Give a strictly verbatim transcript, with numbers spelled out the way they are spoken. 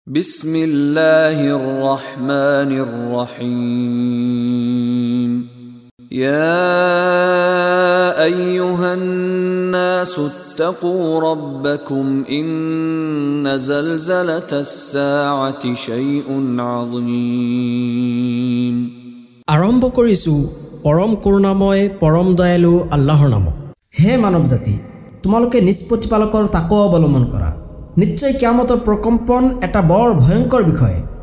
بسم الله الرحمن الرحيم يا أيها الناس اتقوا ربكم إن زلزلة الساعة شيء عظيم আৰম্ভ কৰিছো পৰম কৰুণাময় পৰম দয়ালু আল্লাহৰ নামত। হে মানৱ জাতি, তোমালোকে নিষ্পত্তিপালকৰ তাকৱা অৱলম্বন কৰা। নিশ্চয় কিয়ামতৰ প্ৰকম্পন এটা বৰ ভয়ংকৰ বিষয়।